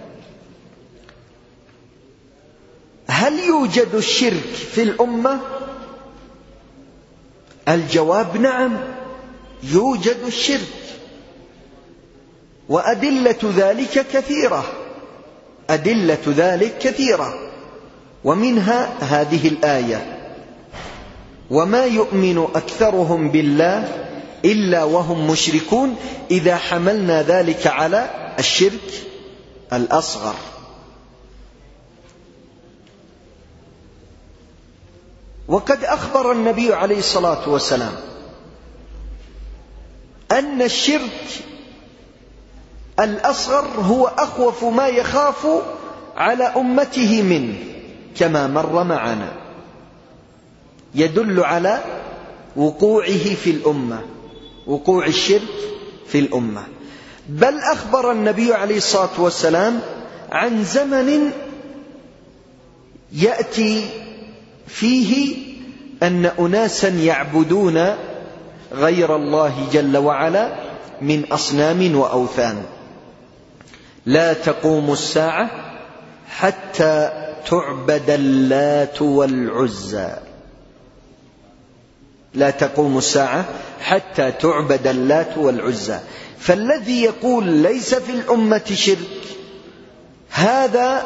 هل يوجد الشرك في الأمة؟ الجواب: نعم، يوجد الشرك، وأدلة ذلك كثيرة، ومنها هذه الآية: وما يؤمن أكثرهم بالله إلا وهم مشركون، إذا حملنا ذلك على الشرك الأصغر. وقد أخبر النبي عليه الصلاة والسلام أن الشرك الأصغر هو أخوف ما يخاف على أمته منه، كما مر معنا. يدل على وقوعه في الأمة، وقوع الشرك في الأمة. بل أخبر النبي عليه الصلاة والسلام عن زمن يأتي فيه أن أناسا يعبدون غير الله جل وعلا من أصنام وأوثان. لا تقوم الساعة حتى تعبد اللات والعزى. لا تقوم الساعة حتى تعبد اللات والعزى. فالذي يقول ليس في الأمة شرك هذا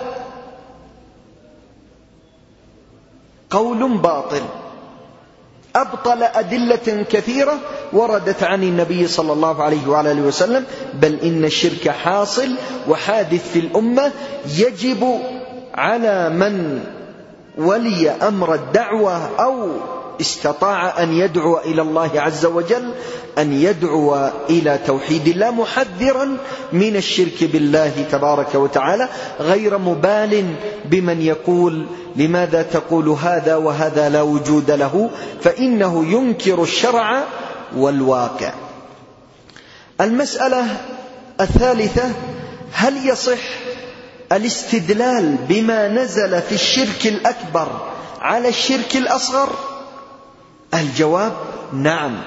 قول باطل، أبطل أدلة كثيرة وردت عن النبي صلى الله عليه وآله وسلم. بل إن الشرك حاصل وحادث في الأمة، يجب على من ولي أمر الدعوة أو استطاع أن يدعو إلى الله عز وجل أن يدعو إلى توحيد الله، محذرا من الشرك بالله تبارك وتعالى، غير مبال بمن يقول لماذا تقول هذا وهذا لا وجود له، فإنه ينكر الشرع والواقع. المسألة الثالثة: هل يصح الاستدلال بما نزل في الشرك الأكبر على الشرك الأصغر؟ الجواب: نعم،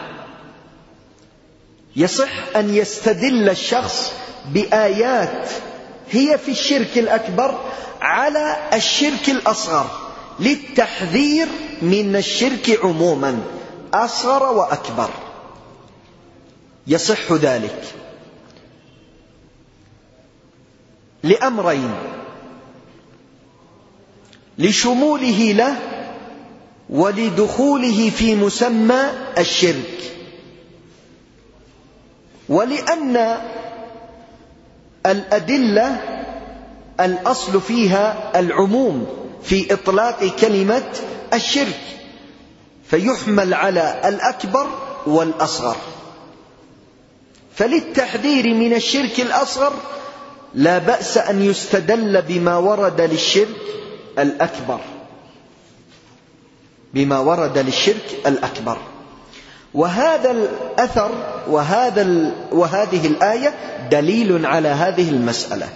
يصح أن يستدل الشخص بآيات هي في الشرك الأكبر على الشرك الأصغر للتحذير من الشرك عموما، أصغر وأكبر. يصح ذلك لأمرين: لشموله له ولدخوله في مسمى الشرك، ولأن الأدلة الأصل فيها العموم في إطلاق كلمة الشرك، فيحمل على الأكبر والأصغر. فللتحذير من الشرك الأصغر لا بأس أن يستدل بما ورد للشرك الأكبر، بما ورد للشرك الأكبر. وهذا الأثر وهذه الآية دليل على هذه المسألة.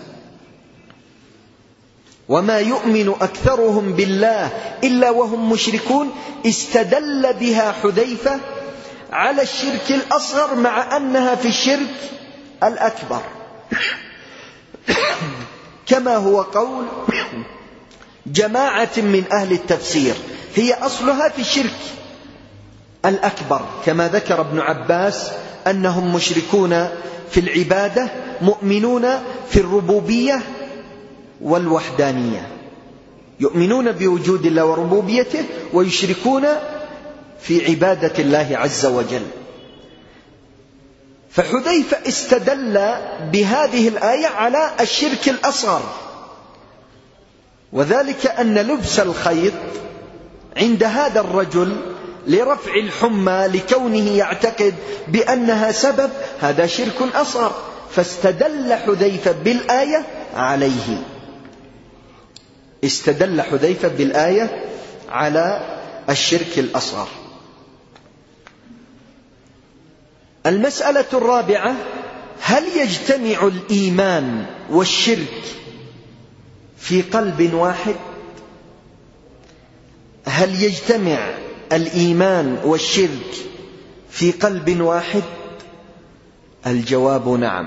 وما يؤمن أكثرهم بالله إلا وهم مشركون، استدل بها حذيفة على الشرك الأصغر مع أنها في الشرك الأكبر، كما هو قول جماعة من أهل التفسير، هي أصلها في الشرك الأكبر، كما ذكر ابن عباس أنهم مشركون في العبادة مؤمنون في الربوبية والوحدانية، يؤمنون بوجود الله وربوبيته ويشركون في عبادة الله عز وجل. فحذيفة استدل بهذه الآية على الشرك الأصغر، وذلك أن لبس الخيط عند هذا الرجل لرفع الحمى لكونه يعتقد بأنها سبب، هذا شرك أصغر، فاستدل حذيفة بالآية عليه، استدل حذيفة بالآية على الشرك الأصغر. المسألة الرابعة: هل يجتمع الإيمان والشرك في قلب واحد؟ هل يجتمع الإيمان والشرك في قلب واحد؟ الجواب: نعم،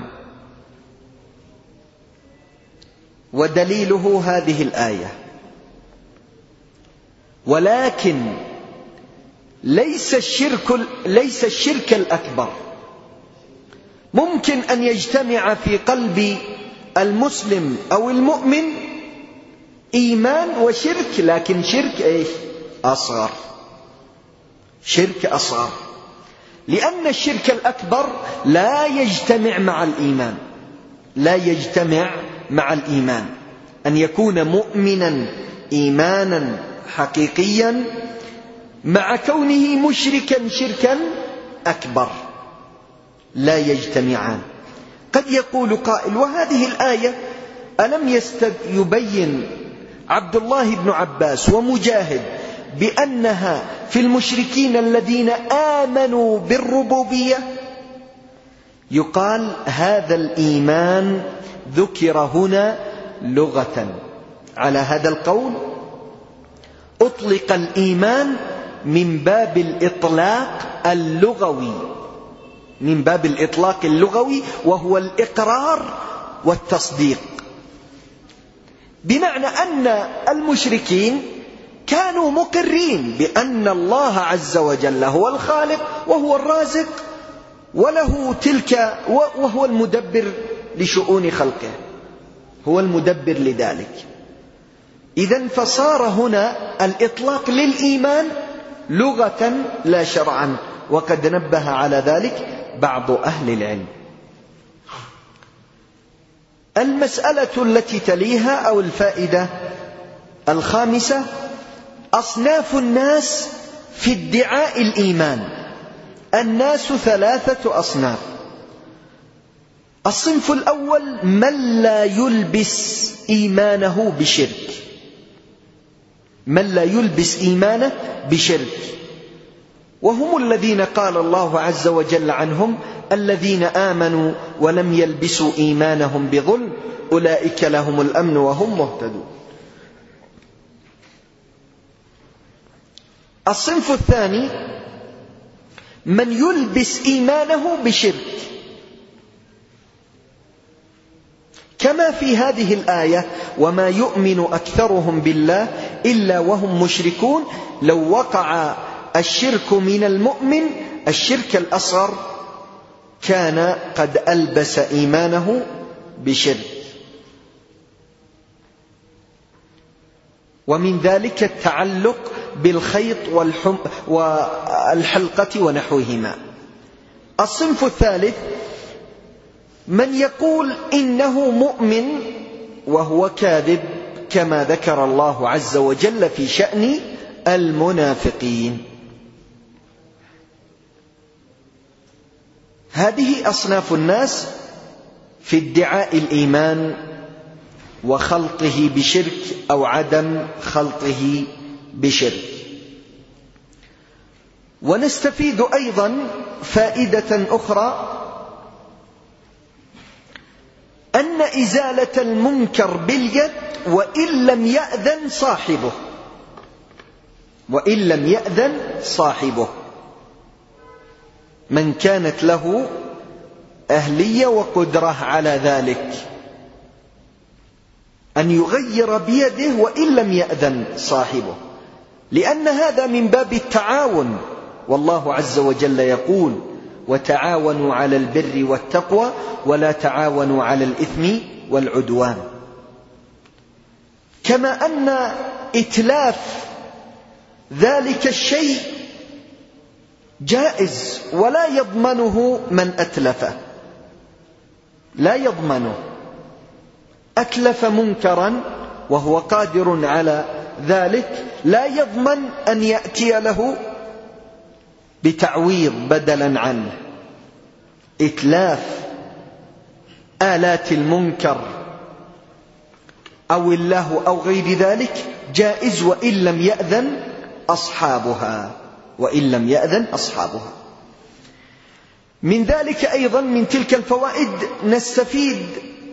ودليله هذه الآية. ولكن ليس الشرك الأكبر. ممكن أن يجتمع في قلب المسلم أو المؤمن إيمان وشرك، لكن شرك إيش؟ أصغر، شرك أصغر، لأن الشرك الأكبر لا يجتمع مع الإيمان، لا يجتمع مع الإيمان. أن يكون مؤمنا إيمانا حقيقيا مع كونه مشركا شركا أكبر، لا يجتمعان. قد يقول قائل: وهذه الآية ألم يبين عبد الله بن عباس ومجاهد بأنها في المشركين الذين آمنوا بالربوبية، يقال هذا الإيمان ذكر هنا لغة. على هذا القول أطلق الإيمان من باب الإطلاق اللغوي، من باب الإطلاق اللغوي، وهو الإقرار والتصديق، بمعنى أن المشركين كانوا مقرين بأن الله عز وجل هو الخالق وهو الرازق وله تلك، وهو المدبر لشؤون خلقه، هو المدبر لذلك. إذن فصار هنا الإطلاق للإيمان لغة لا شرعا، وقد نبه على ذلك بعض أهل العلم. المسألة التي تليها أو الفائدة الخامسة: أصناف الناس في ادعاء الإيمان. الناس ثلاثة أصناف. الصنف الأول من لا يلبس إيمانه بشرك، من لا يلبس إيمانه بشرك، وهم الذين قال الله عز وجل عنهم: الذين آمنوا ولم يلبسوا إيمانهم بظلم أولئك لهم الأمن وهم مهتدون. الصنف الثاني من يلبس إيمانه بشرك، كما في هذه الآية: وما يؤمن أكثرهم بالله إلا وهم مشركون. لو وقع الشرك من المؤمن الشرك الأصغر كان قد ألبس إيمانه بشرك. ومن ذلك التعلق بالخيط والحلقة ونحوهما. الصنف الثالث من يقول إنه مؤمن وهو كاذب، كما ذكر الله عز وجل في شأن المنافقين. هذه أصناف الناس في ادعاء الإيمان وخلطه بشرك أو عدم خلطه بشرك. ونستفيد أيضا فائدة أخرى: أن إزالة المنكر باليد وإن لم يأذن صاحبه، وإن لم يأذن صاحبه، من كانت له أهلية وقدرة على ذلك، أن يغير بيده وإن لم يأذن صاحبه، لأن هذا من باب التعاون. والله عز وجل يقول: وتعاونوا على البر والتقوى ولا تعاونوا على الإثم والعدوان. كما أن إتلاف ذلك الشيء جائز ولا يضمنه من أتلفه، لا يضمنه. أتلف منكرا وهو قادر على ذلك، لا يضمن أن يأتي له بتعويض بدلا عنه. إتلاف آلات المنكر أو اللهو أو غير ذلك جائز وإن لم يأذن أصحابها، وإن لم يأذن أصحابها. من ذلك أيضا من تلك الفوائد نستفيد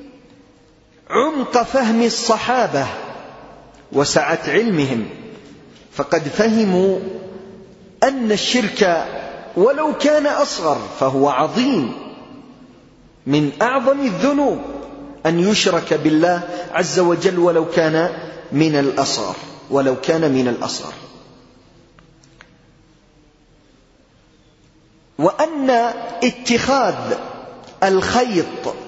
عمق فهم الصحابة وسعة علمهم، فقد فهموا أن الشرك ولو كان أصغر فهو عظيم، من أعظم الذنوب أن يشرك بالله عز وجل ولو كان من الأصغر، ولو كان من الأصغر. وأن اتخاذ الخيط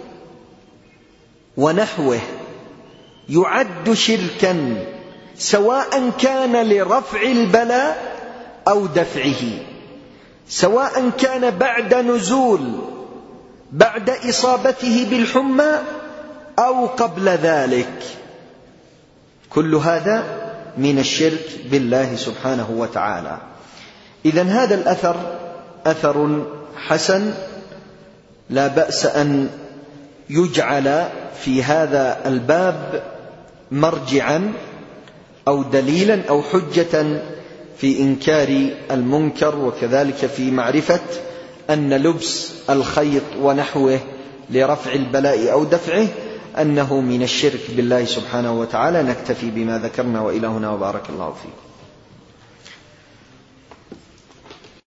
ونحوه يعد شركا، سواء كان لرفع البلاء أو دفعه، سواء كان بعد نزول، بعد إصابته بالحمى أو قبل ذلك، كل هذا من الشرك بالله سبحانه وتعالى. إذن هذا الأثر أثر حسن، لا بأس أن يجعل في هذا الباب مرجعا أو دليلا أو حجة في إنكار المنكر، وكذلك في معرفة أن لبس الخيط ونحوه لرفع البلاء أو دفعه أنه من الشرك بالله سبحانه وتعالى. نكتفي بما ذكرنا وإلى هنا، وبارك الله فيكم.